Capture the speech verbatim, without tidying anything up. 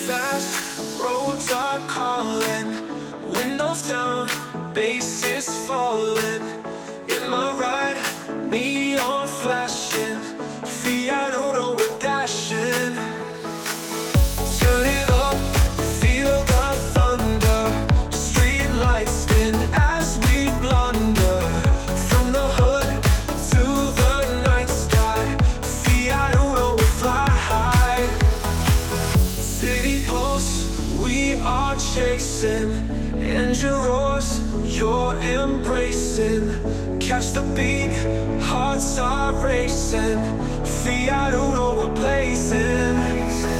fast, roads are calling, windows down, bass is falling. In my ride, neon flashing, Fiat Uno we're dashing. Turn it up, feel the thunder, street lights spin as we blunder. From the hood to the night sky, Fiat Uno we fly high. City pulse, we are chasing, engine roars, you're embracing. Catch the beat, hearts are racing, Fiat Uno we're blazing.